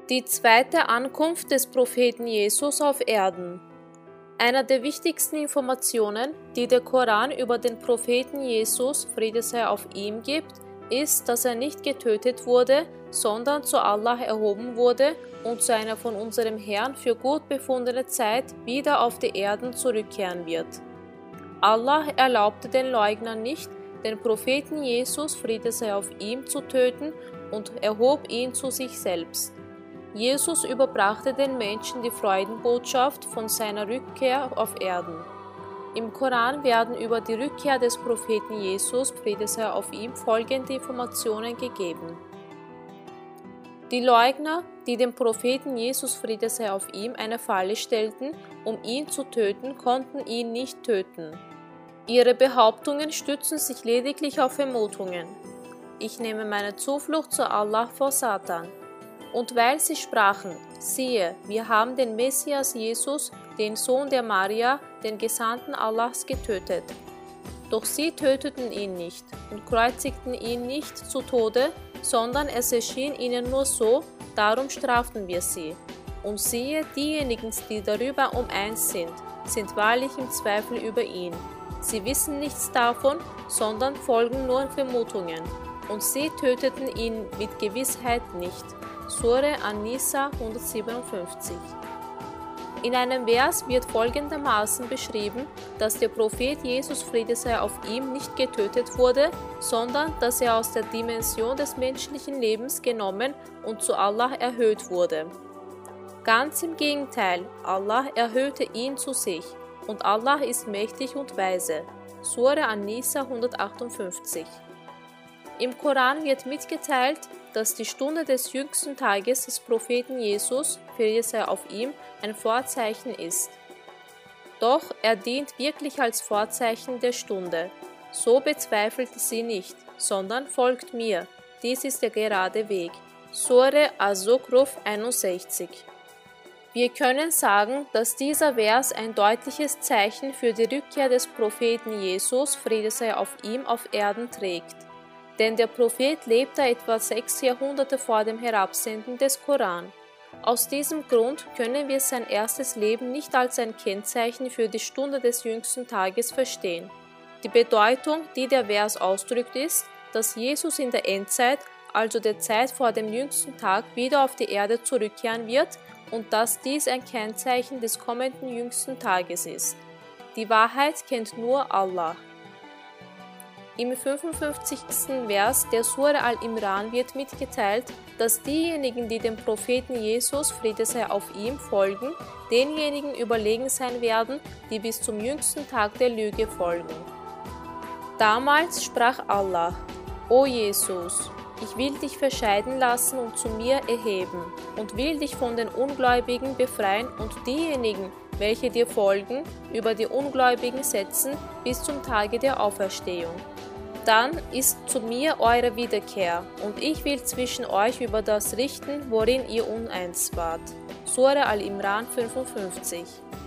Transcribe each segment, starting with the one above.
Die zweite Ankunft des Propheten Jesus auf Erden. Einer der wichtigsten Informationen, die der Koran über den Propheten Jesus, Friede sei auf ihm, gibt, ist, dass er nicht getötet wurde, sondern zu Allah erhoben wurde und zu einer von unserem Herrn für gut befundene Zeit wieder auf die Erden zurückkehren wird. Allah erlaubte den Leugnern nicht, den Propheten Jesus, Friede sei auf ihm, zu töten und erhob ihn zu sich selbst. Jesus überbrachte den Menschen die Freudenbotschaft von seiner Rückkehr auf Erden. Im Koran werden über die Rückkehr des Propheten Jesus, Friede sei auf ihm, folgende Informationen gegeben. Die Leugner, die dem Propheten Jesus, Friede sei auf ihm, eine Falle stellten, um ihn zu töten, konnten ihn nicht töten. Ihre Behauptungen stützen sich lediglich auf Vermutungen. Ich nehme meine Zuflucht zu Allah vor Satan. Und weil sie sprachen, siehe, wir haben den Messias Jesus, den Sohn der Maria, den Gesandten Allahs, getötet. Doch sie töteten ihn nicht und kreuzigten ihn nicht zu Tode, sondern es erschien ihnen nur so, darum straften wir sie. Und siehe, diejenigen, die darüber uneins sind wahrlich im Zweifel über ihn. Sie wissen nichts davon, sondern folgen nur Vermutungen. Und sie töteten ihn mit Gewissheit nicht. Sure An-Nisa 157. In einem Vers wird folgendermaßen beschrieben, dass der Prophet Jesus, Friede sei auf ihm, nicht getötet wurde, sondern dass er aus der Dimension des menschlichen Lebens genommen und zu Allah erhöht wurde. Ganz im Gegenteil, Allah erhöhte ihn zu sich, und Allah ist mächtig und weise. Sure An-Nisa 158. Im Koran wird mitgeteilt, dass die Stunde des jüngsten Tages des Propheten Jesus, Friede sei auf ihm, ein Vorzeichen ist. Doch er dient wirklich als Vorzeichen der Stunde. So bezweifelt sie nicht, sondern folgt mir. Dies ist der gerade Weg. Sure Az-Zukhruf 61. Wir können sagen, dass dieser Vers ein deutliches Zeichen für die Rückkehr des Propheten Jesus, Friede sei auf ihm, auf Erden trägt. Denn der Prophet lebte etwa 6 Jahrhunderte vor dem Herabsenden des Koran. Aus diesem Grund können wir sein erstes Leben nicht als ein Kennzeichen für die Stunde des jüngsten Tages verstehen. Die Bedeutung, die der Vers ausdrückt, ist, dass Jesus in der Endzeit, also der Zeit vor dem jüngsten Tag, wieder auf die Erde zurückkehren wird und dass dies ein Kennzeichen des kommenden jüngsten Tages ist. Die Wahrheit kennt nur Allah. Im 55. Vers der Sure Al-Imran wird mitgeteilt, dass diejenigen, die dem Propheten Jesus, Friede sei auf ihm, folgen, denjenigen überlegen sein werden, die bis zum jüngsten Tag der Lüge folgen. Damals sprach Allah: O Jesus, ich will dich verscheiden lassen und zu mir erheben und will dich von den Ungläubigen befreien und diejenigen, welche dir folgen, über die Ungläubigen setzen bis zum Tage der Auferstehung. Dann ist zu mir eure Wiederkehr, und ich will zwischen euch über das richten, worin ihr uneins wart. Sure Al-Imran 55.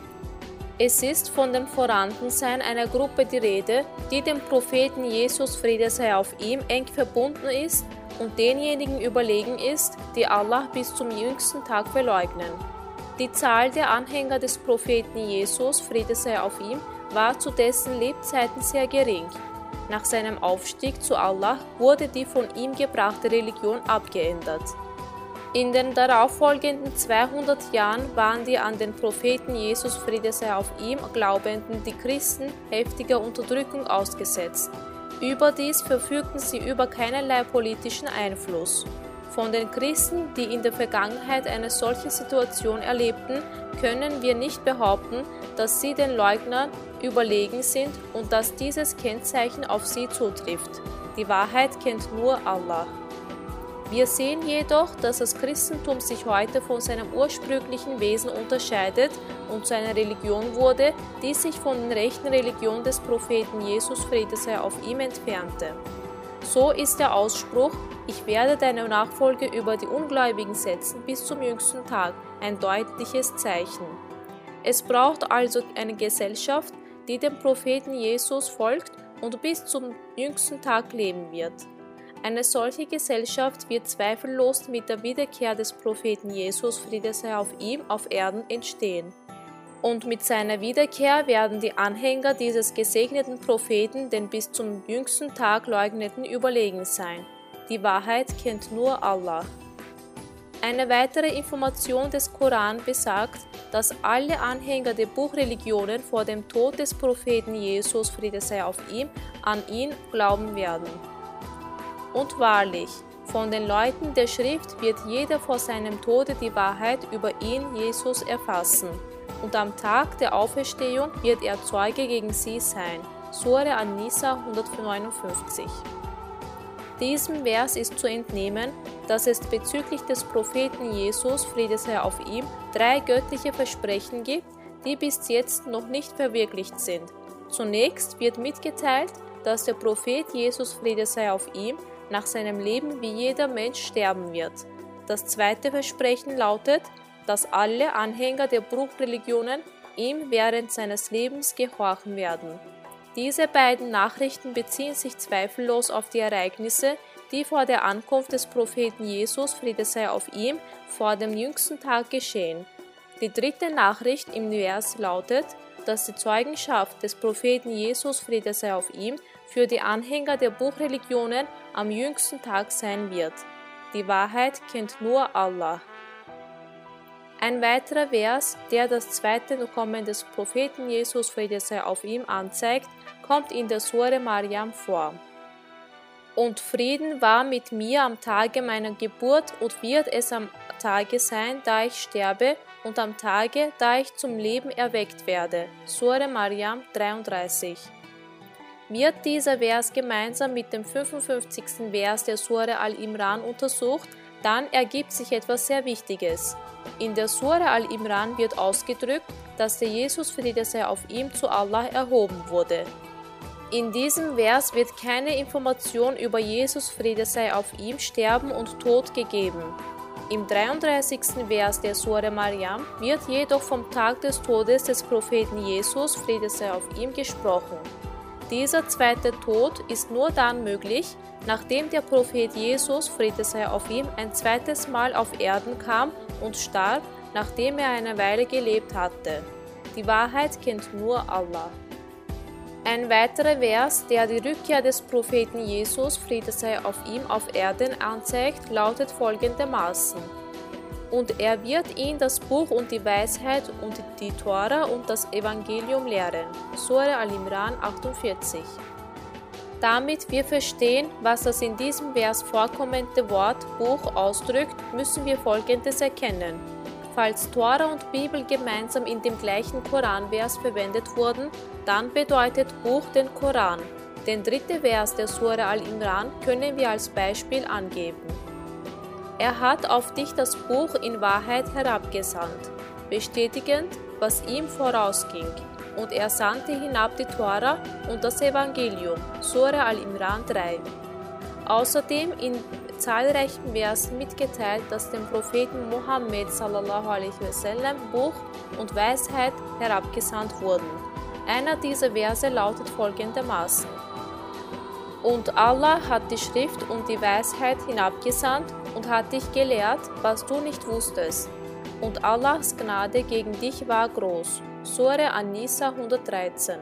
Es ist von dem Vorhandensein einer Gruppe die Rede, die dem Propheten Jesus, Friede sei auf ihm, eng verbunden ist und denjenigen überlegen ist, die Allah bis zum jüngsten Tag verleugnen. Die Zahl der Anhänger des Propheten Jesus, Friede sei auf ihm, war zu dessen Lebzeiten sehr gering. Nach seinem Aufstieg zu Allah wurde die von ihm gebrachte Religion abgeändert. In den darauffolgenden 200 Jahren waren die an den Propheten Jesus, Friede sei auf ihm, Glaubenden, die Christen, heftiger Unterdrückung ausgesetzt. Überdies verfügten sie über keinerlei politischen Einfluss. Von den Christen, die in der Vergangenheit eine solche Situation erlebten, können wir nicht behaupten, dass sie den Leugnern überlegen sind und dass dieses Kennzeichen auf sie zutrifft. Die Wahrheit kennt nur Allah. Wir sehen jedoch, dass das Christentum sich heute von seinem ursprünglichen Wesen unterscheidet und zu einer Religion wurde, die sich von den rechten Religionen des Propheten Jesus, Friede sei auf ihm, entfernte. So ist der Ausspruch: Ich werde deine Nachfolge über die Ungläubigen setzen bis zum jüngsten Tag, ein deutliches Zeichen. Es braucht also eine Gesellschaft, die dem Propheten Jesus folgt und bis zum jüngsten Tag leben wird. Eine solche Gesellschaft wird zweifellos mit der Wiederkehr des Propheten Jesus, Friede sei auf ihm, auf Erden entstehen. Und mit seiner Wiederkehr werden die Anhänger dieses gesegneten Propheten den bis zum jüngsten Tag Leugneten überlegen sein. Die Wahrheit kennt nur Allah. Eine weitere Information des Koran besagt, dass alle Anhänger der Buchreligionen vor dem Tod des Propheten Jesus, Friede sei auf ihm, an ihn glauben werden. Und wahrlich, von den Leuten der Schrift wird jeder vor seinem Tode die Wahrheit über ihn, Jesus, erfassen. Und am Tag der Auferstehung wird er Zeuge gegen sie sein. Sure An-Nisa 159. Diesem Vers ist zu entnehmen, dass es bezüglich des Propheten Jesus, Friede sei auf ihm, 3 göttliche Versprechen gibt, die bis jetzt noch nicht verwirklicht sind. Zunächst wird mitgeteilt, dass der Prophet Jesus, Friede sei auf ihm, nach seinem Leben wie jeder Mensch sterben wird. Das zweite Versprechen lautet, dass alle Anhänger der Buchreligionen ihm während seines Lebens gehorchen werden. Diese beiden Nachrichten beziehen sich zweifellos auf die Ereignisse, die vor der Ankunft des Propheten Jesus, Friede sei auf ihm, vor dem jüngsten Tag geschehen. Die dritte Nachricht im Vers lautet, dass die Zeugenschaft des Propheten Jesus, Friede sei auf ihm, für die Anhänger der Buchreligionen am jüngsten Tag sein wird. Die Wahrheit kennt nur Allah. Ein weiterer Vers, der das zweite Kommen des Propheten Jesus, Friede sei auf ihm, anzeigt, kommt in der Sure Maryam vor. Und Frieden war mit mir am Tage meiner Geburt und wird es am Tage sein, da ich sterbe, und am Tage, da ich zum Leben erweckt werde. Sure Maryam 33. Wird dieser Vers gemeinsam mit dem 55. Vers der Sure Al-Imran untersucht, dann ergibt sich etwas sehr Wichtiges. In der Sure Al-Imran wird ausgedrückt, dass der Jesus, Friede sei auf ihm, zu Allah erhoben wurde. In diesem Vers wird keine Information über Jesus, Friede sei auf ihm, Sterben und Tod gegeben. Im 33. Vers der Sure Maryam wird jedoch vom Tag des Todes des Propheten Jesus, Friede sei auf ihm, gesprochen. Dieser zweite Tod ist nur dann möglich, nachdem der Prophet Jesus, Friede sei auf ihm, ein zweites Mal auf Erden kam und starb, nachdem er eine Weile gelebt hatte. Die Wahrheit kennt nur Allah. Ein weiterer Vers, der die Rückkehr des Propheten Jesus, Friede sei auf ihm, auf Erden anzeigt, lautet folgendermaßen: Und er wird ihn das Buch und die Weisheit und die Tora und das Evangelium lehren. Sure Al-Imran 48. Damit wir verstehen, was das in diesem Vers vorkommende Wort Buch ausdrückt, müssen wir Folgendes erkennen. Falls Tora und Bibel gemeinsam in dem gleichen Koranvers verwendet wurden, dann bedeutet Buch den Koran. Den dritten Vers der Sure Al-Imran können wir als Beispiel angeben. Er hat auf dich das Buch in Wahrheit herabgesandt, bestätigend, was ihm vorausging. Und er sandte hinab die Tora und das Evangelium, Sure Al-Imran 3. Außerdem in zahlreichen Versen mitgeteilt, dass dem Propheten Mohammed sallallahu alaihi wasallam Buch und Weisheit herabgesandt wurden. Einer dieser Verse lautet folgendermaßen: Und Allah hat die Schrift und die Weisheit hinabgesandt und hat dich gelehrt, was du nicht wusstest. Und Allahs Gnade gegen dich war groß. Sure An-Nisa 113.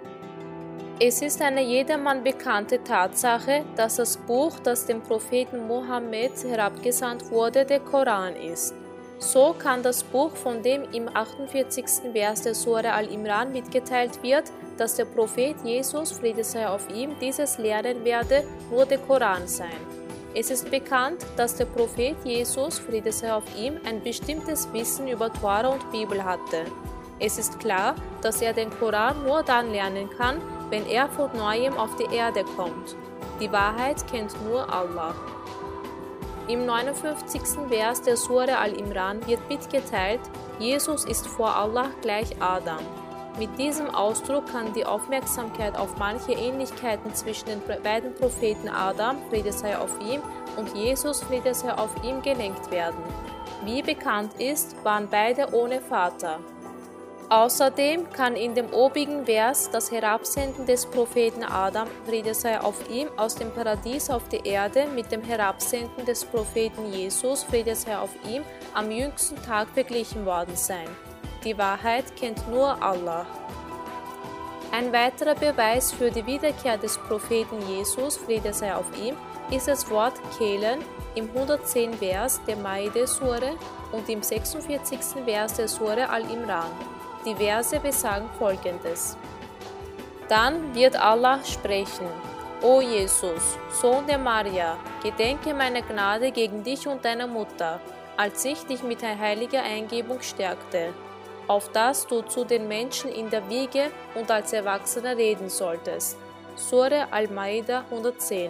Es ist eine jedermann bekannte Tatsache, dass das Buch, das dem Propheten Mohammed herabgesandt wurde, der Koran ist. So kann das Buch, von dem im 48. Vers der Sure Al-Imran mitgeteilt wird, dass der Prophet Jesus, Friede sei auf ihm, dieses lehren werde, nur der Koran sein. Es ist bekannt, dass der Prophet Jesus, Friede sei auf ihm, ein bestimmtes Wissen über Tora und Bibel hatte. Es ist klar, dass er den Koran nur dann lernen kann, wenn er von Neuem auf die Erde kommt. Die Wahrheit kennt nur Allah. Im 59. Vers der Sure Al-Imran wird mitgeteilt, Jesus ist vor Allah gleich Adam. Mit diesem Ausdruck kann die Aufmerksamkeit auf manche Ähnlichkeiten zwischen den beiden Propheten Adam, Friede sei auf ihm, und Jesus, Friede sei auf ihm, gelenkt werden. Wie bekannt ist, waren beide ohne Vater. Außerdem kann in dem obigen Vers das Herabsenden des Propheten Adam, Friede sei auf ihm, aus dem Paradies auf die Erde mit dem Herabsenden des Propheten Jesus, Friede sei auf ihm, am jüngsten Tag verglichen worden sein. Die Wahrheit kennt nur Allah. Ein weiterer Beweis für die Wiederkehr des Propheten Jesus, Friede sei auf ihm, ist das Wort Kehlen im 110. Vers der Maide-Sure und im 46. Vers der Sure Al-Imran. Die Verse besagen folgendes: Dann wird Allah sprechen: O Jesus, Sohn der Maria, gedenke meiner Gnade gegen dich und deine Mutter, als ich dich mit der heiligen Eingebung stärkte, auf dass du zu den Menschen in der Wiege und als Erwachsener reden solltest. Sure Al-Maida 110.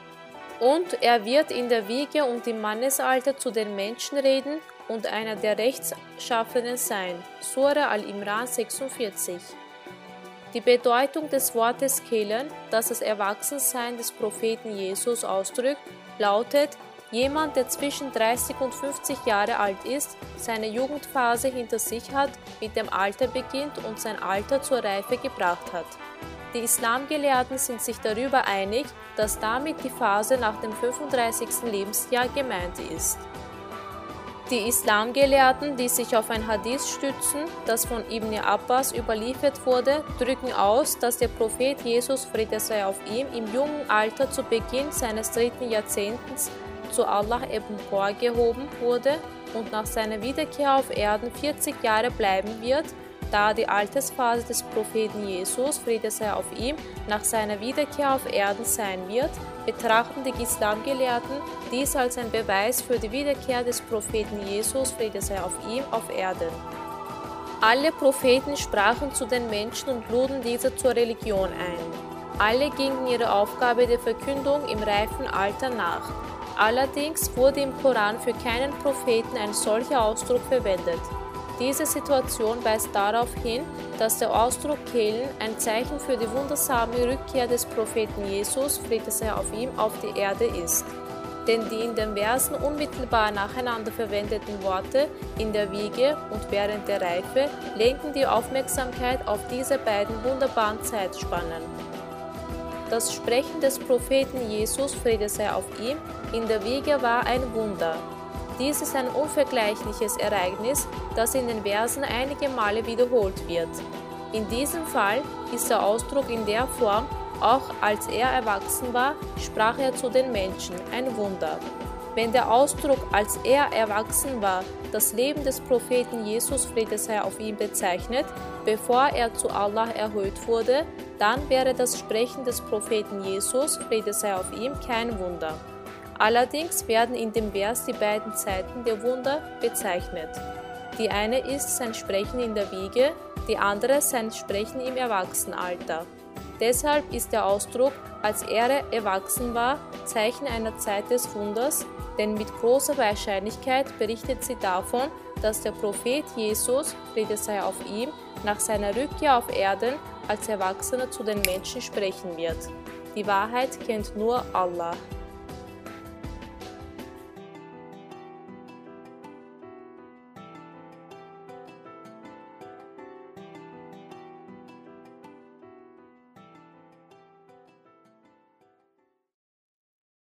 Und er wird in der Wiege und im Mannesalter zu den Menschen reden und einer der Rechtschaffenen sein. Sure Al-Imran 46. Die Bedeutung des Wortes Kehlen, das das Erwachsensein des Propheten Jesus ausdrückt, lautet: Jemand, der zwischen 30 und 50 Jahre alt ist, seine Jugendphase hinter sich hat, mit dem Alter beginnt und sein Alter zur Reife gebracht hat. Die Islamgelehrten sind sich darüber einig, dass damit die Phase nach dem 35. Lebensjahr gemeint ist. Die Islamgelehrten, die sich auf ein Hadith stützen, das von Ibn Abbas überliefert wurde, drücken aus, dass der Prophet Jesus, Friede sei auf ihm, im jungen Alter zu Beginn seines 3. Jahrzehnts zu Allah emporgehoben wurde und nach seiner Wiederkehr auf Erden 40 Jahre bleiben wird, da die Altersphase des Propheten Jesus, Friede sei auf ihm, nach seiner Wiederkehr auf Erden sein wird, betrachten die Islamgelehrten dies als ein Beweis für die Wiederkehr des Propheten Jesus, Friede sei auf ihm, auf Erden. Alle Propheten sprachen zu den Menschen und luden diese zur Religion ein. Alle gingen ihrer Aufgabe der Verkündung im reifen Alter nach. Allerdings wurde im Koran für keinen Propheten ein solcher Ausdruck verwendet. Diese Situation weist darauf hin, dass der Ausdruck Kehlen ein Zeichen für die wundersame Rückkehr des Propheten Jesus, Friede sei auf ihm, auf die Erde ist. Denn die in den Versen unmittelbar nacheinander verwendeten Worte in der Wiege und während der Reife lenken die Aufmerksamkeit auf diese beiden wunderbaren Zeitspannen. Das Sprechen des Propheten Jesus, Friede sei auf ihm, in der Wiege war ein Wunder. Dies ist ein unvergleichliches Ereignis, das in den Versen einige Male wiederholt wird. In diesem Fall ist der Ausdruck in der Form: Auch als er erwachsen war, sprach er zu den Menschen, ein Wunder. Wenn der Ausdruck als er erwachsen war das Leben des Propheten Jesus, Friede sei auf ihm, bezeichnet, bevor er zu Allah erhöht wurde, dann wäre das Sprechen des Propheten Jesus, Friede sei auf ihm, kein Wunder. Allerdings werden in dem Vers die beiden Zeiten der Wunder bezeichnet. Die eine ist sein Sprechen in der Wiege, die andere sein Sprechen im Erwachsenenalter. Deshalb ist der Ausdruck, als er erwachsen war, Zeichen einer Zeit des Wunders, denn mit großer Wahrscheinlichkeit berichtet sie davon, dass der Prophet Jesus, Friede sei auf ihm, nach seiner Rückkehr auf Erden als Erwachsener zu den Menschen sprechen wird. Die Wahrheit kennt nur Allah.